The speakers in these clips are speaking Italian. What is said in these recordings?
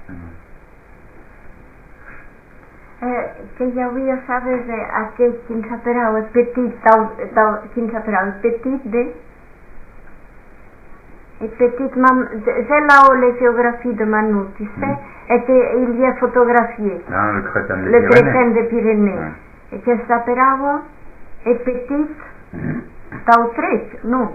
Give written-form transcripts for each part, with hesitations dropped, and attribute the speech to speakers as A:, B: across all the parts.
A: Que ja volia saber aquest quin saperau el petit, quin saperau el petit de il petit, j'ai là les géographies de Manu, tu sais, et il y a photographié
B: le crétin
A: des Pyrénées. Et que saperau est petit, tau trec, non?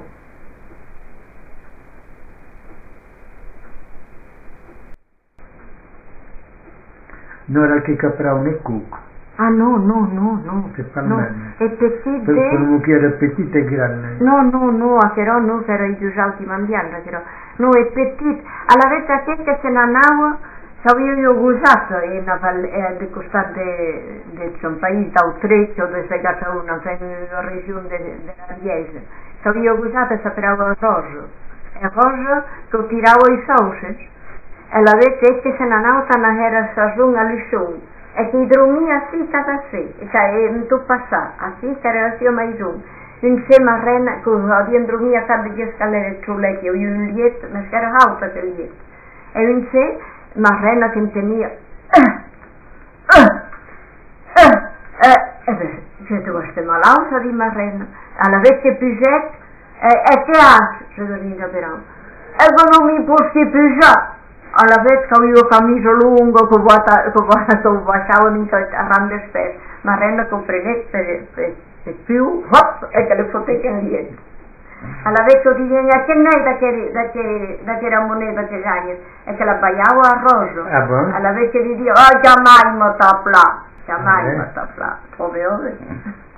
C: Non era che caprà un cuc.
A: Ah no.
C: Che
A: No, è petit de...
C: Per un era petit e grande.
A: No, però no, però i due alti mangiando, però. No, è petit. Alla vez che se n'anava, sabia io gusato de costat de son país d'Autreccio, de segata una regione della Liese. Sabia io gusato e saperava arroz. E arroz che tirava i sauces. E la vez che se n'anava, era sazon a lixão. E che dormia assim, stava assim, e tu passar, assim, que era assim mais insieme a Rena, che abbiamo dormito a di scalere sul letto, io il lietto, ma era alta che il lietto, e in sé, ma Rena che tenia, se tu queste malausa di Marrena, alla vecchia piget, e che ha, se dormita però, e non mi posso pigiare. Alla vez che avevo camicio lungo, che baciavano in rande spesso, ma Rena comprendette per più, hop, e che le fottette indietro. Alla vez che diceva che ne da che era moneta che gagna, e che la baiavo a roso. Alla vez che diceva, jamais mi tapla, proprio.